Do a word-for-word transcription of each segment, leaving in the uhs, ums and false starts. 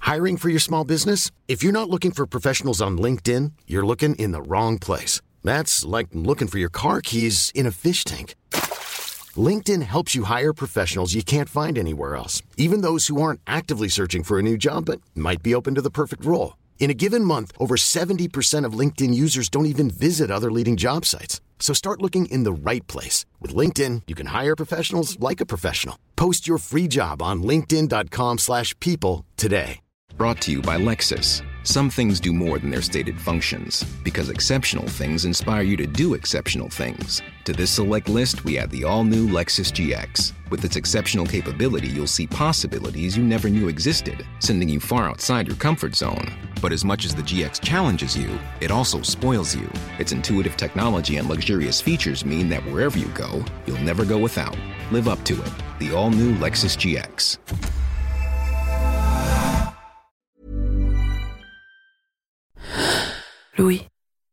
Hiring for your small business? If you're not looking for professionals on LinkedIn, you're looking in the wrong place. That's like looking for your car keys in a fish tank. LinkedIn helps you hire professionals you can't find anywhere else, even those who aren't actively searching for a new job but might be open to the perfect role. In a given month, over seventy percent of LinkedIn users don't even visit other leading job sites. So start looking in the right place. With LinkedIn, you can hire professionals like a professional. Post your free job on linkedin.com slash people today. Brought to you by Lexus. Some things do more than their stated functions, because exceptional things inspire you to do exceptional things. To this select list, we add the all-new Lexus G X. With its exceptional capability, you'll see possibilities you never knew existed, sending you far outside your comfort zone. But as much as the G X challenges you, it also spoils you. Its intuitive technology and luxurious features mean that wherever you go, you'll never go without. Live up to it. The all-new Lexus G X. Louis.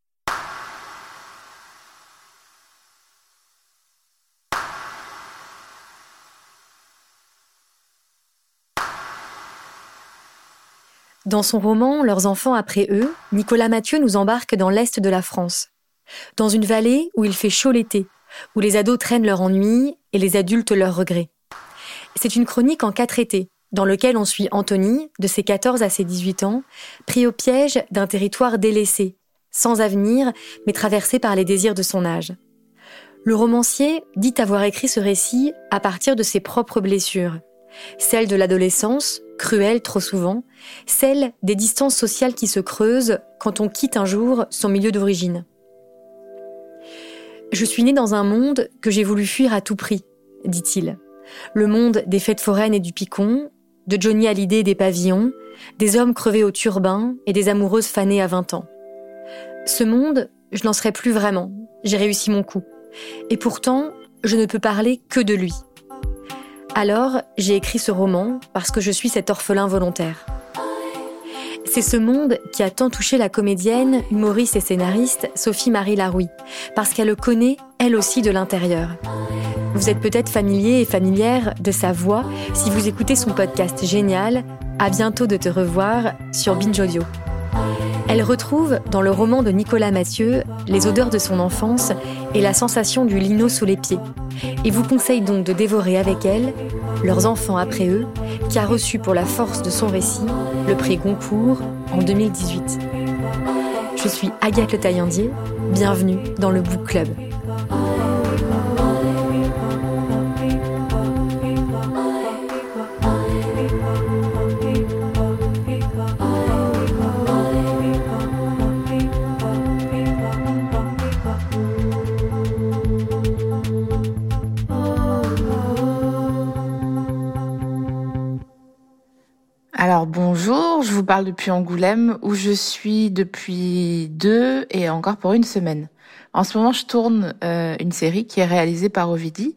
Dans son roman « Leurs enfants après eux », Nicolas Mathieu nous embarque dans l'est de la France. Dans une vallée où il fait chaud l'été, où les ados traînent leur ennui et les adultes leurs regrets. C'est une chronique en quatre étés, dans lequel on suit Anthony, de ses quatorze à ses dix-huit ans, pris au piège d'un territoire délaissé, sans avenir, mais traversé par les désirs de son âge. Le romancier dit avoir écrit ce récit à partir de ses propres blessures, celles de l'adolescence, cruelle trop souvent, celles des distances sociales qui se creusent quand on quitte un jour son milieu d'origine. « Je suis né dans un monde que j'ai voulu fuir à tout prix », dit-il. Le monde des fêtes foraines et du picon, de Johnny Hallyday et des pavillons, des hommes crevés au turbin et des amoureuses fanées à vingt ans. Ce monde, je n'en serai plus vraiment. J'ai réussi mon coup. Et pourtant, je ne peux parler que de lui. Alors, j'ai écrit ce roman parce que je suis cet orphelin volontaire. C'est ce monde qui a tant touché la comédienne, humoriste et scénariste Sophie-Marie Larouille, parce qu'elle le connaît, elle aussi, de l'intérieur. Vous êtes peut-être familier et familière de sa voix si vous écoutez son podcast génial « À bientôt de te revoir » sur Binge Audio. Elle retrouve, dans le roman de Nicolas Mathieu, les odeurs de son enfance et la sensation du lino sous les pieds. Et vous conseille donc de dévorer avec elle « Leurs enfants après eux », qui a reçu pour la force de son récit le prix Goncourt en deux mille dix-huit. Je suis Agathe Le Taillandier, bienvenue dans le Book Club. Alors bonjour, je vous parle depuis Angoulême où je suis depuis deux et encore pour une semaine. En ce moment, je tourne euh, une série qui est réalisée par Ovidie.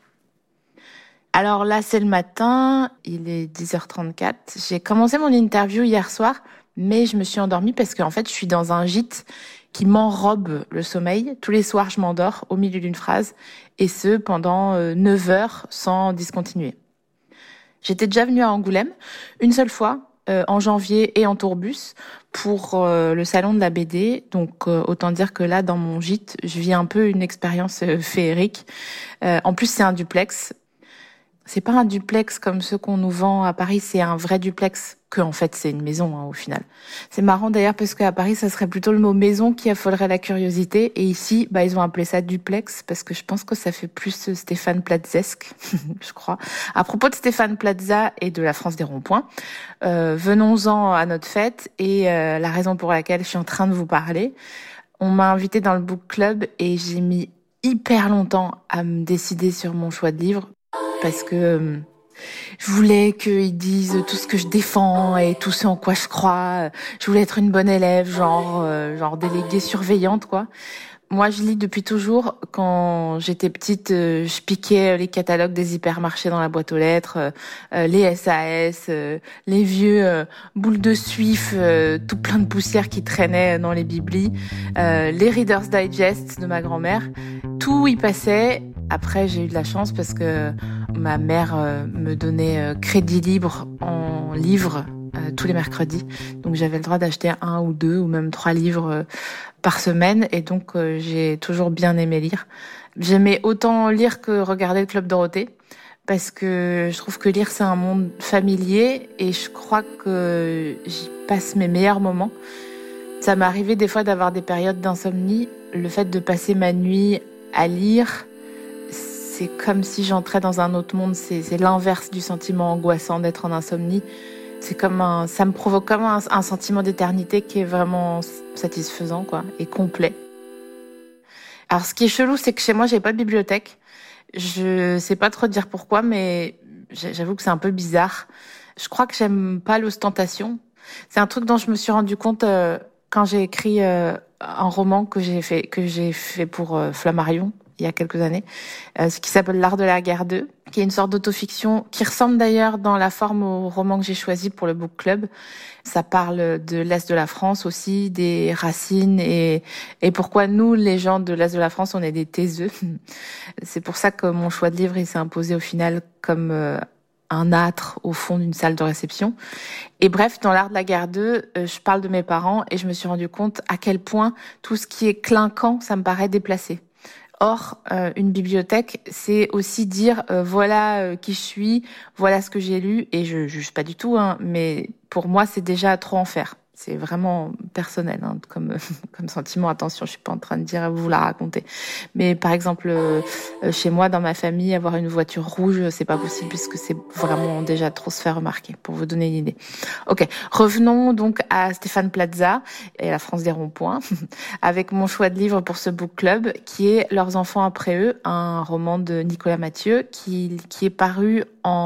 Alors là, c'est le matin, il est dix heures trente-quatre. J'ai commencé mon interview hier soir, mais je me suis endormie parce qu'en fait, je suis dans un gîte qui m'enrobe le sommeil. Tous les soirs, je m'endors au milieu d'une phrase et ce, pendant euh, neuf heures sans discontinuer. J'étais déjà venue à Angoulême une seule fois, Euh, en janvier et en tourbus pour euh, le salon de la B D. Donc euh, autant dire que là, dans mon gîte, je vis un peu une expérience euh, féerique. Euh, en plus, c'est un duplex. C'est pas un duplex comme ceux qu'on nous vend à Paris, c'est un vrai duplex, que en fait c'est une maison hein, au final. C'est marrant d'ailleurs parce qu'à Paris, ça serait plutôt le mot maison qui affolerait la curiosité. Et ici, bah ils ont appelé ça duplex parce que je pense que ça fait plus Stéphane Platzesque, je crois. À propos de Stéphane Plaza et de la France des ronds-points, euh, venons-en à notre fête et euh, la raison pour laquelle je suis en train de vous parler. On m'a invité dans le book club et j'ai mis hyper longtemps à me décider sur mon choix de livre. Parce que euh, je voulais qu'ils disent tout ce que je défends et tout ce en quoi je crois. Je voulais être une bonne élève, genre euh, genre déléguée surveillante, quoi. Moi, je lis depuis toujours. Quand j'étais petite, euh, je piquais les catalogues des hypermarchés dans la boîte aux lettres, euh, les S A S, euh, les vieux euh, boules de suif, euh, tout plein de poussière qui traînait dans les biblis, euh, les Reader's Digest de ma grand-mère. Tout y passait. Après, j'ai eu de la chance parce que ma mère euh, me donnait euh, crédit libre en livres euh, euh, tous les mercredis. Donc j'avais le droit d'acheter un ou deux ou même trois livres euh, par semaine. Et donc euh, j'ai toujours bien aimé lire. J'aimais autant lire que regarder le Club Dorothée. Parce que je trouve que lire, c'est un monde familier. Et je crois que j'y passe mes meilleurs moments. Ça m'est arrivé des fois d'avoir des périodes d'insomnie. Le fait de passer ma nuit à lire, c'est comme si j'entrais dans un autre monde. C'est, c'est l'inverse du sentiment angoissant d'être en insomnie. C'est comme un, ça me provoque comme un, un sentiment d'éternité qui est vraiment satisfaisant, quoi, et complet. Alors, ce qui est chelou, c'est que chez moi, j'ai pas de bibliothèque. Je sais pas trop dire pourquoi, mais j'avoue que c'est un peu bizarre. Je crois que j'aime pas l'ostentation. C'est un truc dont je me suis rendu compte euh, quand j'ai écrit euh, un roman que j'ai fait que j'ai fait pour euh, Flammarion il y a quelques années, euh, ce qui s'appelle L'Art de la guerre deux, qui est une sorte d'autofiction qui ressemble d'ailleurs dans la forme au roman que j'ai choisi pour le book club. Ça parle de l'Est de la France aussi, des racines et et pourquoi nous, les gens de l'Est de la France, on est des taiseux. C'est pour ça que mon choix de livre il s'est imposé au final comme euh, un âtre au fond d'une salle de réception. Et bref, dans L'Art de la guerre deux, euh, je parle de mes parents et je me suis rendu compte à quel point tout ce qui est clinquant, ça me paraît déplacé. Or, euh, une bibliothèque, c'est aussi dire euh, voilà euh, qui je suis, voilà ce que j'ai lu, et je juge pas du tout, hein, mais pour moi, c'est déjà trop en faire. C'est vraiment personnel, hein, comme comme sentiment. Attention, je suis pas en train de dire vous la raconter. Mais par exemple, euh, chez moi, dans ma famille, avoir une voiture rouge, c'est pas possible puisque c'est vraiment déjà trop se faire remarquer. Pour vous donner une idée. Ok, revenons donc à Stéphane Plaza et la France des ronds-points avec mon choix de livre pour ce book club, qui est Leurs enfants après eux, un roman de Nicolas Mathieu qui qui est paru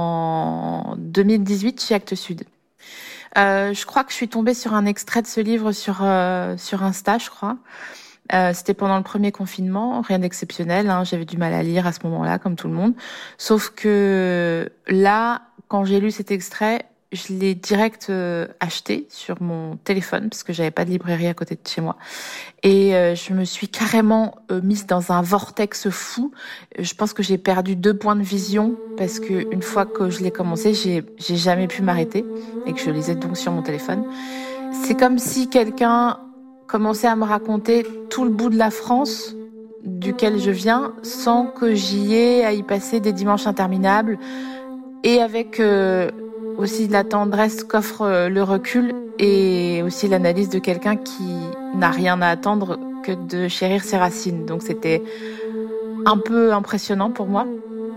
en deux mille dix-huit chez Actes Sud. Euh, je crois que je suis tombée sur un extrait de ce livre sur euh, sur Insta, je crois. Euh, c'était pendant le premier confinement, rien d'exceptionnel. Hein, j'avais du mal à lire à ce moment-là, comme tout le monde. Sauf que là, quand j'ai lu cet extrait, je l'ai direct euh, acheté sur mon téléphone parce que j'avais pas de librairie à côté de chez moi. Et euh, je me suis carrément euh, mise dans un vortex fou. Je pense que j'ai perdu deux points de vision parce que une fois que je l'ai commencé, j'ai j'ai jamais pu m'arrêter et que je lisais donc sur mon téléphone. C'est comme si quelqu'un commençait à me raconter tout le bout de la France duquel je viens sans que j'y ai à y passer des dimanches interminables et avec euh, aussi de la tendresse qu'offre le recul et aussi l'analyse de quelqu'un qui n'a rien à attendre que de chérir ses racines. Donc c'était un peu impressionnant pour moi.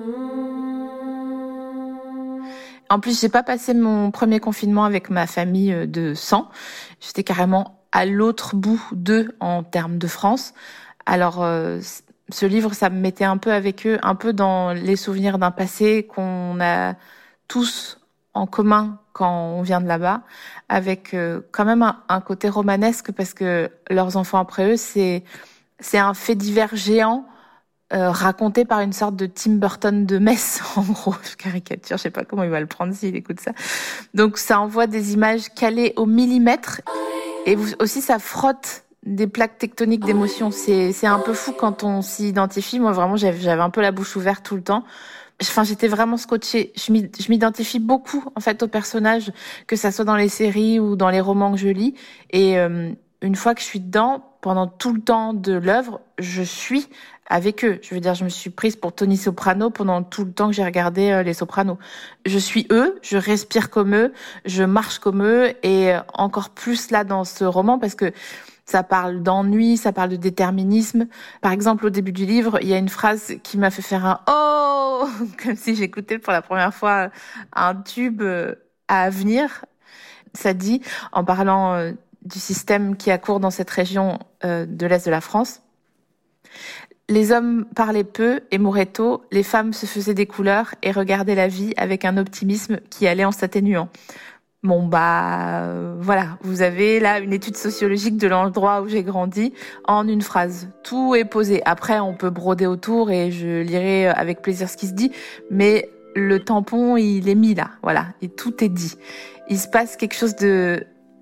En plus, j'ai pas passé mon premier confinement avec ma famille de sang. J'étais carrément à l'autre bout d'eux en termes de France. Alors, euh, ce livre, ça me mettait un peu avec eux, un peu dans les souvenirs d'un passé qu'on a tous en commun quand on vient de là-bas, avec euh, quand même un, un côté romanesque parce que leurs enfants après eux, c'est c'est un fait divers géant euh, raconté par une sorte de Tim Burton de Metz, en gros, je caricature, je sais pas comment il va le prendre s'il écoute ça. Donc ça envoie des images calées au millimètre et vous, aussi ça frotte des plaques tectoniques d'émotions. C'est c'est un peu fou quand on s'y identifie. Moi vraiment j'avais j'avais un peu la bouche ouverte tout le temps. Enfin, j'étais vraiment scotchée. Je m'identifie beaucoup, en fait, aux personnages, que ça soit dans les séries ou dans les romans que je lis. Et euh, une fois que je suis dedans, pendant tout le temps de l'œuvre, je suis avec eux. Je veux dire, je me suis prise pour Tony Soprano pendant tout le temps que j'ai regardé euh, Les Sopranos. Je suis eux, je respire comme eux, je marche comme eux, et encore plus là dans ce roman, parce que ça parle d'ennui, ça parle de déterminisme. Par exemple, au début du livre, il y a une phrase qui m'a fait faire un « oh !» comme si j'écoutais pour la première fois un tube à venir. Ça dit, en parlant du système qui a cours dans cette région de l'Est de la France, « Les hommes parlaient peu et mouraient tôt, les femmes se faisaient des couleurs et regardaient la vie avec un optimisme qui allait en s'atténuant. » Bon bah euh, voilà, vous avez là une étude sociologique de l'endroit où j'ai grandi en une phrase. Tout est posé. Après on peut broder autour et je lirai avec plaisir ce qui se dit, mais le tampon il est mis là, voilà, et tout est dit. Il se passe quelque chose de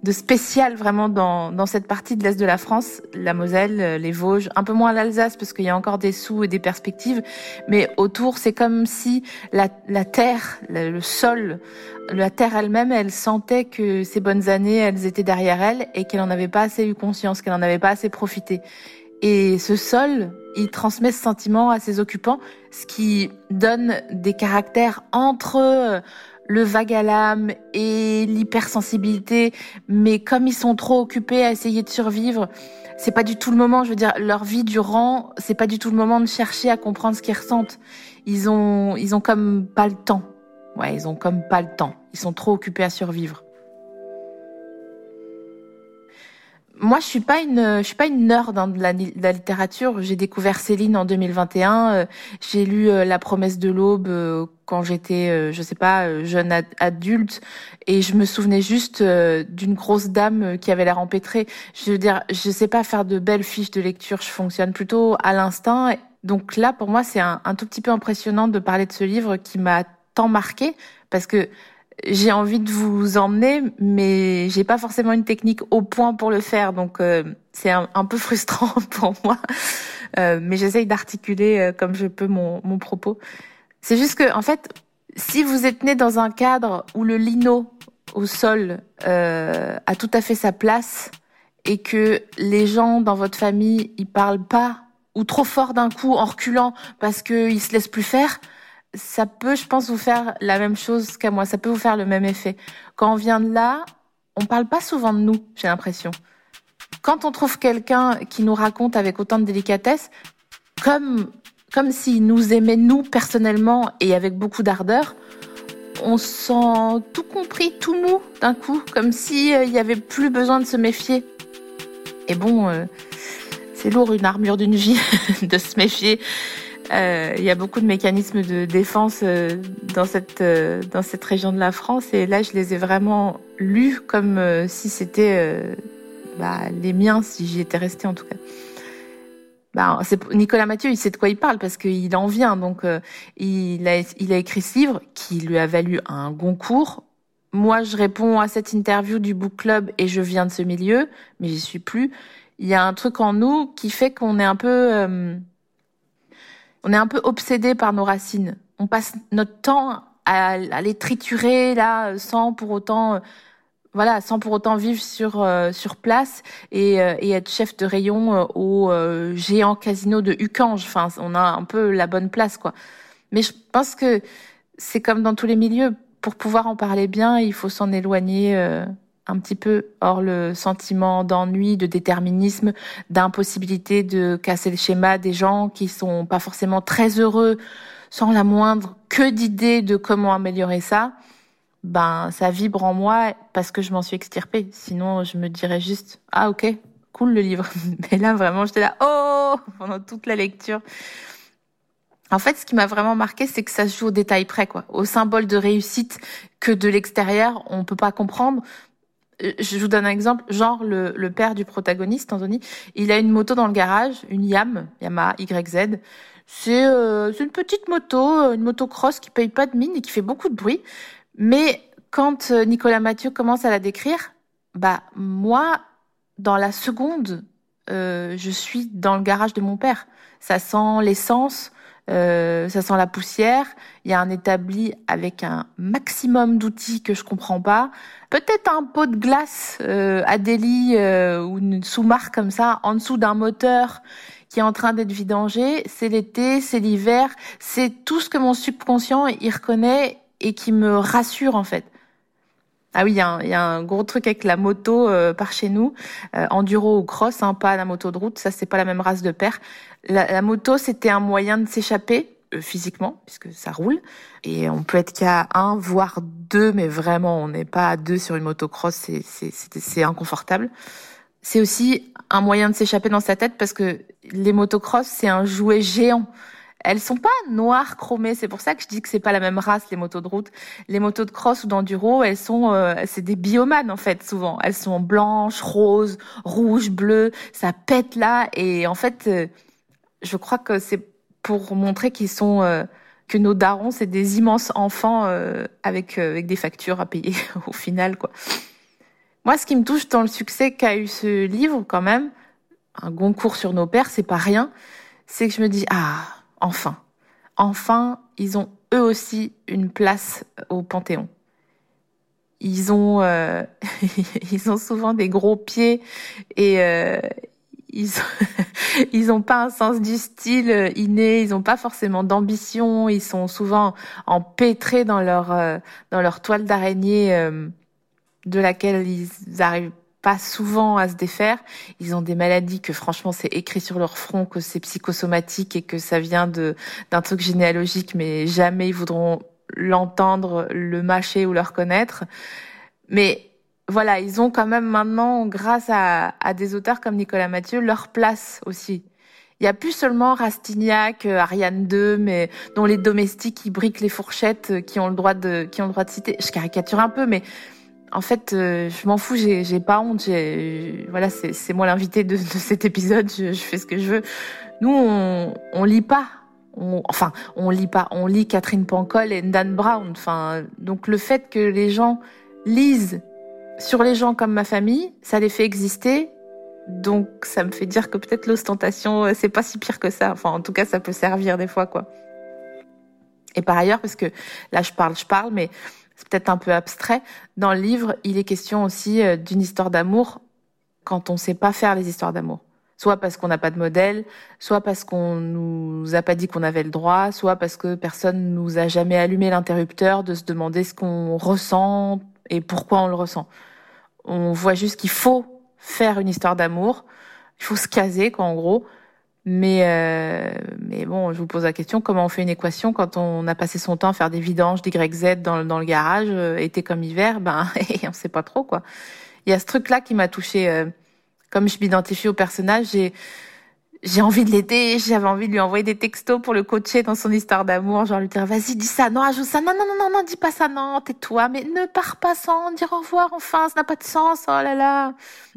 de spécial vraiment dans, dans cette partie de l'Est de la France, la Moselle, les Vosges, un peu moins l'Alsace parce qu'il y a encore des sous et des perspectives, mais autour c'est comme si la, la terre, le, le sol, la terre elle-même, elle sentait que ces bonnes années, elles étaient derrière elle et qu'elle en avait pas assez eu conscience, qu'elle en avait pas assez profité. Et ce sol, il transmet ce sentiment à ses occupants, ce qui donne des caractères entre le vague à l'âme et l'hypersensibilité, mais comme ils sont trop occupés à essayer de survivre, c'est pas du tout le moment, je veux dire, leur vie durant, c'est pas du tout le moment de chercher à comprendre ce qu'ils ressentent. Ils ont, ils ont comme pas le temps. Ouais, ils ont comme pas le temps. Ils sont trop occupés à survivre. Moi, je suis pas une, je suis pas une nerd hein, de, la, de la littérature. J'ai découvert Céline en deux mille vingt et un. Euh, j'ai lu euh, La Promesse de l'Aube euh, quand j'étais, euh, je sais pas, euh, jeune ad- adulte, et je me souvenais juste euh, d'une grosse dame euh, qui avait l'air empêtrée. Je veux dire, je sais pas faire de belles fiches de lecture. Je fonctionne plutôt à l'instinct. Donc là, pour moi, c'est un, un tout petit peu impressionnant de parler de ce livre qui m'a tant marqué parce que j'ai envie de vous emmener, mais j'ai pas forcément une technique au point pour le faire, donc euh, c'est un, un peu frustrant pour moi. Euh, mais j'essaye d'articuler euh, comme je peux mon, mon propos. C'est juste que, en fait, si vous êtes né dans un cadre où le lino au sol euh, a tout à fait sa place et que les gens dans votre famille ils parlent pas ou trop fort d'un coup en reculant parce qu'ils se laissent plus faire, ça peut, je pense, vous faire la même chose qu'à moi. Ça peut vous faire le même effet. Quand on vient de là, on parle pas souvent de nous, j'ai l'impression. Quand on trouve quelqu'un qui nous raconte avec autant de délicatesse, comme, comme s'il nous aimait nous personnellement et avec beaucoup d'ardeur, on sent tout compris, tout mou d'un coup, comme s'il euh, y avait plus besoin de se méfier. Et bon, euh, c'est lourd une armure d'une vie de se méfier. Il euh, y a beaucoup de mécanismes de défense euh, dans cette euh, dans cette région de la France et là je les ai vraiment lus comme euh, si c'était euh, bah, les miens si j'y étais restée en tout cas. Bah, c'est, Nicolas Mathieu il sait de quoi il parle parce qu'il en vient donc euh, il a il a écrit ce livre qui lui a valu un Goncourt. Moi je réponds à cette interview du book club et je viens de ce milieu mais j'y suis plus. Il y a un truc en nous qui fait qu'on est un peu euh, On est un peu obsédé par nos racines. On passe notre temps à, à les triturer là, sans pour autant, euh, voilà, sans pour autant vivre sur euh, sur place et, euh, et être chef de rayon euh, au euh, géant casino de Uckange. Enfin, on a un peu la bonne place, quoi. Mais je pense que c'est comme dans tous les milieux. Pour pouvoir en parler bien, il faut s'en éloigner. Euh, un petit peu hors le sentiment d'ennui, de déterminisme, d'impossibilité de casser le schéma des gens qui sont pas forcément très heureux, sans la moindre queue d'idée de comment améliorer ça. Ben, ça vibre en moi parce que je m'en suis extirpée. Sinon, je me dirais juste, ah, ok, cool le livre. Mais là, vraiment, j'étais là, oh, pendant toute la lecture. En fait, ce qui m'a vraiment marqué, c'est que ça se joue au détail près, quoi. Au symbole de réussite que de l'extérieur, on peut pas comprendre. Je vous donne un exemple, genre le, le père du protagoniste, Anthony, il a une moto dans le garage, une Yam, Yamaha Y Z. C'est, euh, c'est une petite moto, une moto cross qui paye pas de mine et qui fait beaucoup de bruit. Mais quand Nicolas Mathieu commence à la décrire, bah moi, dans la seconde, euh, je suis dans le garage de mon père. Ça sent l'essence. Euh, ça sent la poussière. Il y a un établi avec un maximum d'outils que je comprends pas. Peut-être un pot de glace euh, Adélie euh, ou une sous-marque comme ça en dessous d'un moteur qui est en train d'être vidangé. C'est l'été, c'est l'hiver, c'est tout ce que mon subconscient il reconnaît et qui me rassure en fait. Ah oui, il y, y a un gros truc avec la moto euh, par chez nous, euh, enduro ou cross, hein, pas la moto de route, ça c'est pas la même race de père. La, la moto c'était un moyen de s'échapper euh, physiquement puisque ça roule et on peut être qu'à un voire deux, mais vraiment on n'est pas à deux sur une moto cross, c'est c'est c'est, c'est inconfortable. C'est aussi un moyen de s'échapper dans sa tête parce que les motocross c'est un jouet géant. Elles sont pas noires chromées, c'est pour ça que je dis que c'est pas la même race les motos de route. Les motos de cross ou d'enduro, elles sont euh, c'est des biomanes en fait souvent. Elles sont blanches, roses, rouges, bleues, ça pète là et en fait euh, je crois que c'est pour montrer qu'ils sont euh, que nos darons c'est des immenses enfants euh, avec euh, avec des factures à payer au final quoi. Moi, ce qui me touche dans le succès qu'a eu ce livre, quand même, un Goncourt sur nos pères, c'est pas rien, c'est que je me dis, ah, enfin, enfin, ils ont eux aussi une place au Panthéon. Ils ont, euh, ils ont souvent des gros pieds et euh, ils, ils ont pas un sens du style inné, ils ont pas forcément d'ambition, ils sont souvent empêtrés dans leur, euh, dans leur toile d'araignée euh, de laquelle ils arrivent pas souvent à se défaire. Ils ont des maladies que franchement c'est écrit sur leur front que c'est psychosomatique et que ça vient de d'un truc généalogique, mais jamais ils voudront l'entendre, le mâcher ou le reconnaître. Mais voilà, ils ont quand même maintenant, grâce à, à des auteurs comme Nicolas Mathieu, leur place aussi. Il n'y a plus seulement Rastignac, Ariane deux, mais dont les domestiques qui briquent les fourchettes, qui ont le droit de, qui ont le droit de citer. Je caricature un peu, mais en fait, euh, je m'en fous, j'ai, j'ai pas honte. J'ai, voilà, c'est, c'est moi l'invité de, de cet épisode. Je, je fais ce que je veux. Nous, on, on lit pas. On, enfin, on lit pas. On lit Catherine Pancol et Dan Brown. Enfin, donc le fait que les gens lisent sur les gens comme ma famille, ça les fait exister. Donc, ça me fait dire que peut-être l'ostentation, c'est pas si pire que ça. Enfin, en tout cas, ça peut servir des fois, quoi. Et par ailleurs, parce que là, je parle, je parle, mais c'est peut-être un peu abstrait. Dans le livre, il est question aussi d'une histoire d'amour quand on sait pas faire les histoires d'amour. Soit parce qu'on n'a pas de modèle, soit parce qu'on nous a pas dit qu'on avait le droit, soit parce que personne nous a jamais allumé l'interrupteur de se demander ce qu'on ressent et pourquoi on le ressent. On voit juste qu'il faut faire une histoire d'amour, il faut se caser, quoi, en gros. Mais euh, mais bon, je vous pose la question, comment on fait une équation quand on a passé son temps à faire des vidanges d'Y Z dans, dans le garage, euh, été comme hiver, ben on sait pas trop, quoi. Il y a ce truc-là qui m'a touchée. Euh, comme je m'identifie au personnage, j'ai j'ai envie de l'aider, j'avais envie de lui envoyer des textos pour le coacher dans son histoire d'amour, genre lui dire vas-y dis ça, non ajoute ça, non non non non non dis pas ça, non tais-toi, mais ne pars pas sans dire au revoir, enfin ça n'a pas de sens, oh là là.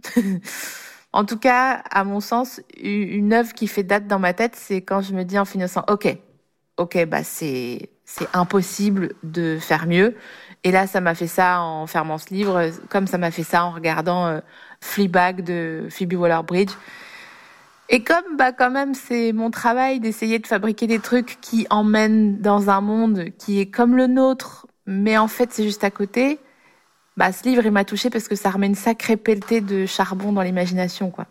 En tout cas, à mon sens, une œuvre qui fait date dans ma tête, c'est quand je me dis en finissant, ok, ok, bah c'est c'est impossible de faire mieux. Et là, ça m'a fait ça en fermant ce livre, comme ça m'a fait ça en regardant euh, Fleabag de Phoebe Waller-Bridge. Et comme bah quand même c'est mon travail d'essayer de fabriquer des trucs qui emmènent dans un monde qui est comme le nôtre, mais en fait c'est juste à côté. Bah, ce livre, il m'a touchée parce que ça remet une sacrée pelletée de charbon dans l'imagination, quoi.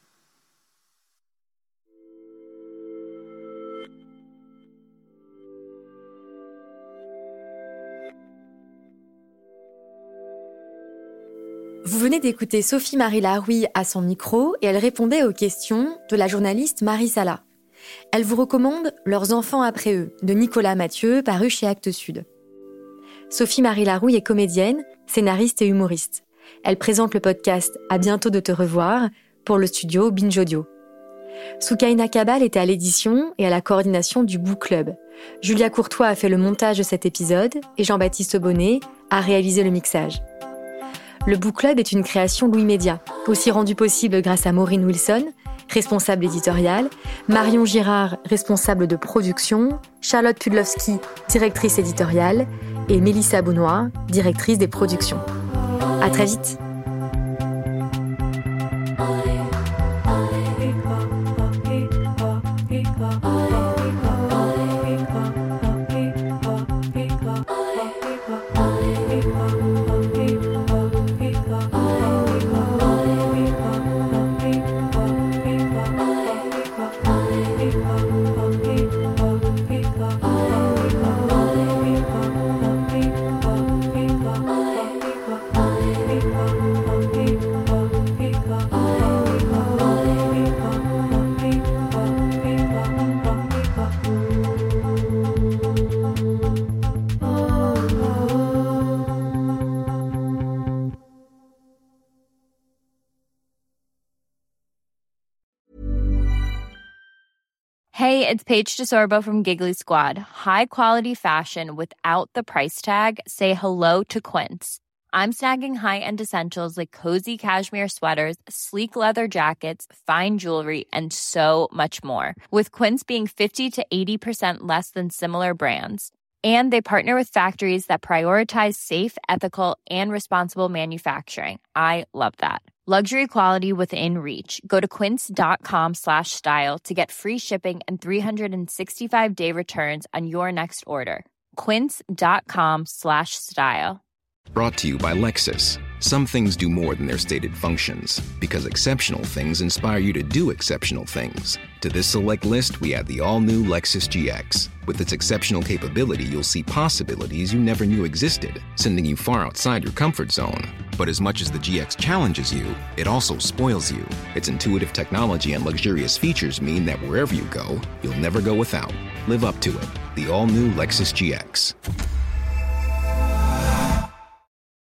Vous venez d'écouter Sophie-Marie Larouille à son micro et elle répondait aux questions de la journaliste Marie Sala. Elle vous recommande Leurs enfants après eux, de Nicolas Mathieu, paru chez Actes Sud. Sophie-Marie Larouille est comédienne, scénariste et humoriste. Elle présente le podcast « À bientôt de te revoir » pour le studio Binge Audio. Soukaina Kabal était à l'édition et à la coordination du Book Club. Julia Courtois a fait le montage de cet épisode et Jean-Baptiste Bonnet a réalisé le mixage. Le Book Club est une création Louis Média, aussi rendue possible grâce à Maureen Wilson, responsable éditoriale, Marion Girard, responsable de production, Charlotte Pudlowski, directrice éditoriale, et Mélissa Bounois, directrice des productions. À très vite. Hey, it's Paige DeSorbo from Giggly Squad. High quality fashion without the price tag. Say hello to Quince. I'm snagging high-end essentials like cozy cashmere sweaters, sleek leather jackets, fine jewelry, and so much more. With Quince being fifty to eighty percent less than similar brands. And they partner with factories that prioritize safe, ethical, and responsible manufacturing. I love that. Luxury quality within reach. Go to quince.com slash style to get free shipping and three sixty-five day returns on your next order. Quince.com slash style. Brought to you by Lexus. Some things do more than their stated functions, because exceptional things inspire you to do exceptional things. To this select list, we add the all-new Lexus G X. With its exceptional capability, you'll see possibilities you never knew existed, sending you far outside your comfort zone. But as much as the G X challenges you, it also spoils you. Its intuitive technology and luxurious features mean that wherever you go, you'll never go without. Live up to it. The all-new Lexus G X.